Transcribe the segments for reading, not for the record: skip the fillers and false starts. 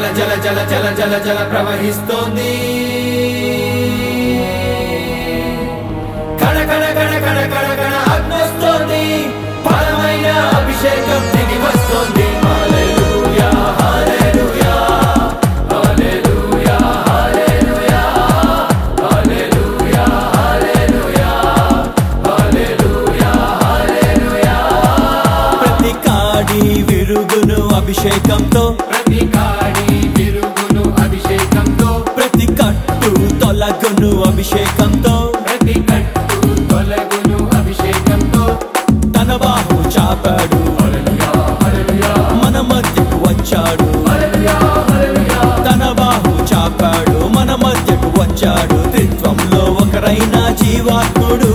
జల జల జల జల జల ప్రవహిస్తోంది కణ కణ కణ కణ కణ కణ అగ్నొస్తోంది బలమైన అభిషేకం దిగి వస్తోంది హల్లెలూయా హల్లెలూయా హల్లెలూయా హల్లెలూయా హల్లెలూయా హల్లెలూయా హల్లెలూయా హల్లెలూయా ప్రతి కాడి విరుగును అభిషేకంతో ప్రతి కాడి విరుగును అభిషేకంతో ప్రతి కట్టు తొలగును అభిషేకంతో ప్రతి కట్టు తొలగును అభిషేకంతో తన బాహు చాపాడు హల్లెలూయా హల్లెలూయా మన మధ్యకు వచ్చాడు హల్లెలూయా హల్లెలూయా తన బాహు చాపాడు మన మధ్యకు వచ్చాడు త్రిత్వంలో ఒకరైన జీవాత్ముడు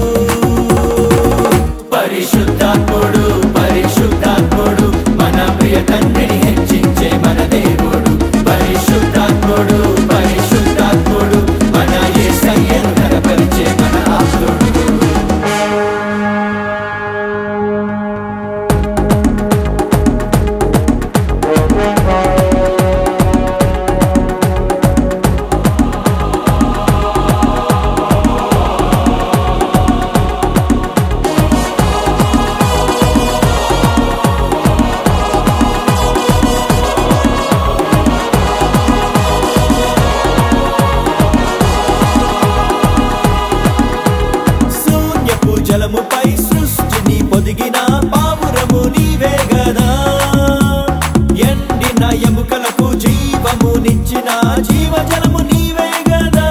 పరిశుద్ధాత్ముడు పరిశుద్ధాత్ముడు మన ప్రియ తండ్రిని హెచ్చించే మన దేవుడు పరిశుద్ధాత్ముడు పరిశుద్ధాత్ముడు మన యేసయ్యను ఘనపరిచే మన ఆప్తుడు జలముపై సృష్టిని పొదిగిన పావురము నీవే గదా ఎండిన ఎముకలకు జీవమునిచ్చిన జీవజలము నీవే గదా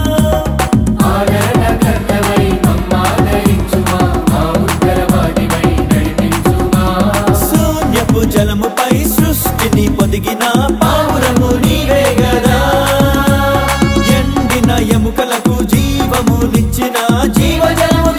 ఆదరణకర్తవై మమ్మాదరించుమా మా ఉత్తరవాదివై నడిపించుమా శూన్యపు జలముపై సృష్టిని పొదిగిన పావురము నీవే గదా ఎండిన ఎముకలకు జీవమునిచ్చిన జీవజలము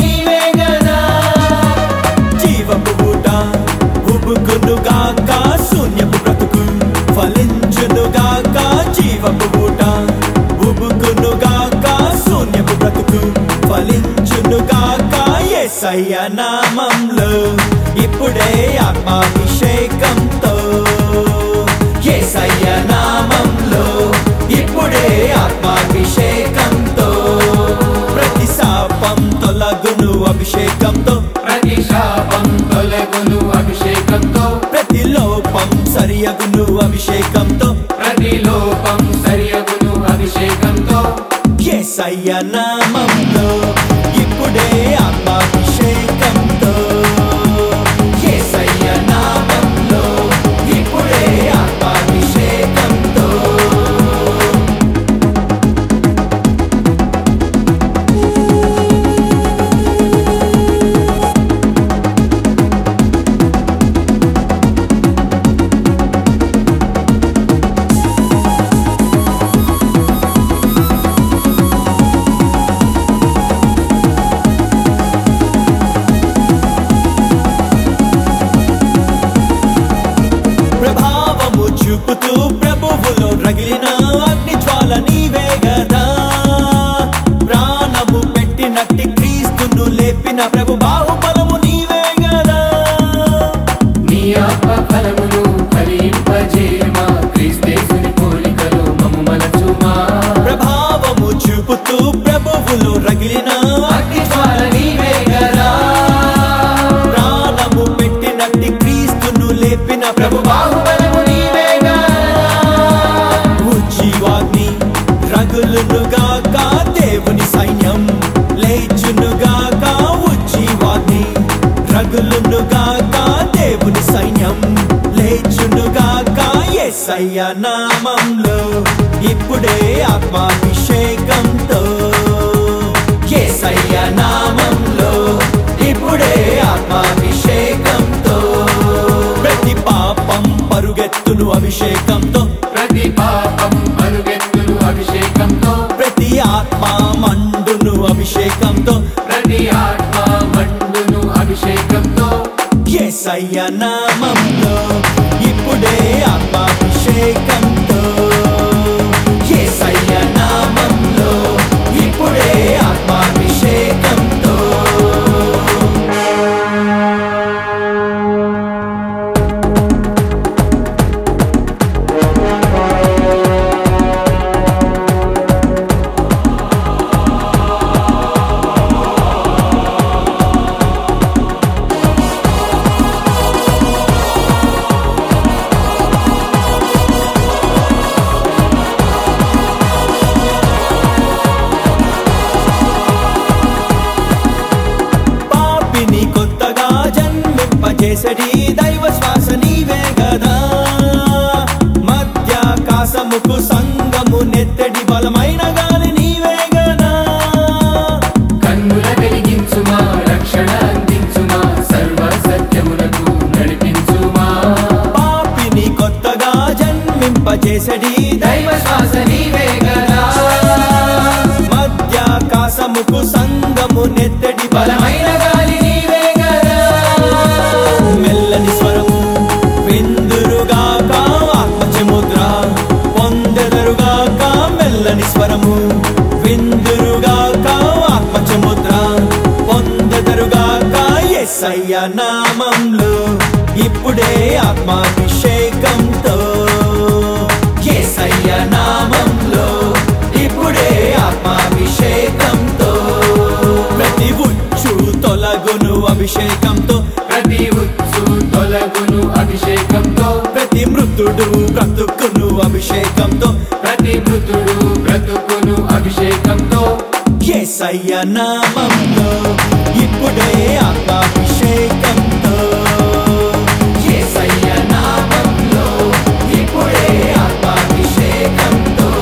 గాక శూన్యపు బ్రతుకు ఫలించును గాక జీవపు ఊట ఉబుకును గాక శూన్యపు బ్రతుకు ఫలించును గాక యేసయ్య నామంలో ఇప్పుడే ఆత్మాభిషేకంతో యేసయ్య నామంలో ఇప్పుడే ఆత్మాభిషేకంతో ప్రతి శాపం తొలగును అభిషేకంతో ప్రతి శాపం తొలగును అభిషేకంతో ప్రతి లోపం సరియగును అభిషేకంతో ప్రతి లోపం సరియగును అభిషేకంతో యేసయ్య నామంలో ఇప్పుడే ఆత్మాభిషేకంతో యేసయ్య నామంలో ఇప్పుడే ఆత్మాభిషేకంతో చూపుతూ ప్రభువులో రగిలిన అగ్ని జ్వాల నీవే గదా ప్రాణము పెట్టినట్టి క్రీస్తును లేపిన ప్రభు బాహుబలము నీవే గదా నీ ఆత్మ ఫలమును ఫలింపజేయమా క్రీస్తేసుని పోలికలో మమ్ము మలచుమా ప్రభావము చూపుతూ ప్రభువులో రగిలిన అగ్ని జ్వాల నీవే గదా ప్రాణము పెట్టినట్టి క్రీస్తును లేపిన ప్రభు బాహుబలము రగులునుగాక దేవుని సైన్యం లేచునుగాక ఉజ్జీవాగ్ని రగులునుగాక దేవుని సైన్యం లేచునుగాక యేసయ్య నామంలో ఇప్పుడే ఆత్మాభిషేకంతో యేసయ్య నామంలో ఇప్పుడే ఆత్మాభిషేకంతో ప్రతి పాపం పరుగెత్తును అభిషేకంతో ప్రతి పాపం పరుగెత్తును అభిషేకంతో ప్రతి ఆత్మ మండును అభిషేకంతో ప్రతి ఆత్మ మండును అభిషేకంతో యేసయ్య నామంలో ఇప్పుడే ఆత్మాభిషేకంతో యేసయ్య నామంలో ఇప్పుడే ఆత్మాభిషేకంతో ఆత్మాభిషేకంతో యేసయ్య నామంలో ఇప్పుడే ఆత్మాభిషేకంతో ప్రతి ఉచ్చు తొలగును అభిషేకంతో ప్రతి ఉచ్చు తొలగును అభిషేకంతో ప్రతి మృతుడు బ్రతుకును అభిషేకంతో ప్రతి మృతుడు బ్రతుకును అభిషేకంతో యేసయ్య నామంలో ఇప్పుడే ఆత్మాభిషేకంతో యేసయ్య నామంలో ఇప్పుడే ఆత్మాభిషేకంతో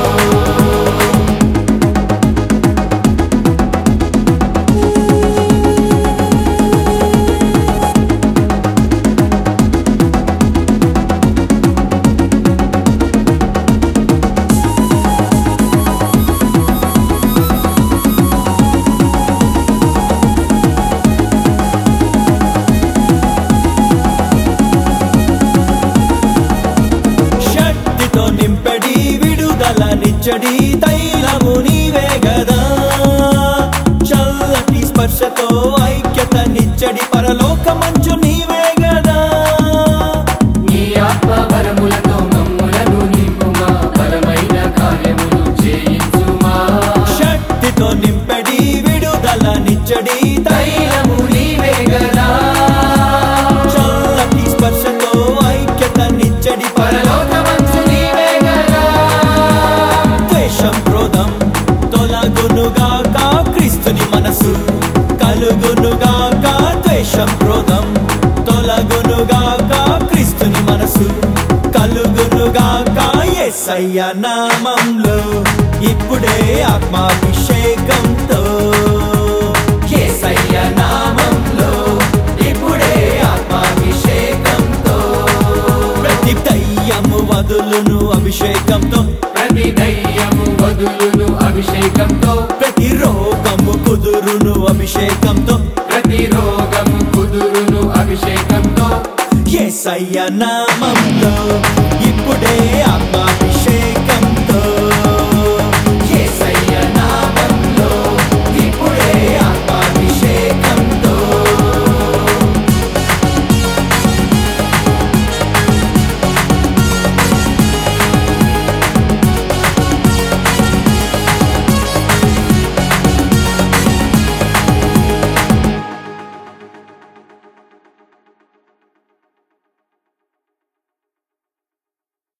నింపడి విడుదల నిచ్చడి తైలము నీవే గదా చల్లటి స్పర్శతో ఐక్యత నిచ్చడి పరలోక మంచు నీవే గదా నీ ఆత్మ వరములతో మమ్ములను నింపుమా బలమైన కార్యములు చేయించుమా శక్తితో నింపడి విడుదల నిచ్చడి తైలము నీవే గదా చల్లటి స్పర్శతో ఐక్యత నిచ్చడి పరలోక మంచు నీవే గదా ద్వేషం క్రోధం తొలగునుగాక క్రీస్తుని మనసు కలుగునుగాక ద్వేషం క్రోధం తొలగునుగాక క్రీస్తుని మనసు కలుగునుగాక యేసయ్య నామంలో ఇప్పుడే ఆత్మాభిషేకంతో యేసయ్య నామంలో ఇప్పుడే ఆత్మాభిషేకంతో ప్రతి దయ్యము వదులును అభిషేకంతో ప్రతి దయ్యము వదులును అభిషేకంతో ప్రతి రోగము కుదురును అభిషేకంతో ప్రతి రోగము కుదురును అభిషేకంతో యేసయ్య నామంలో ఇప్పుడే ఆత్మ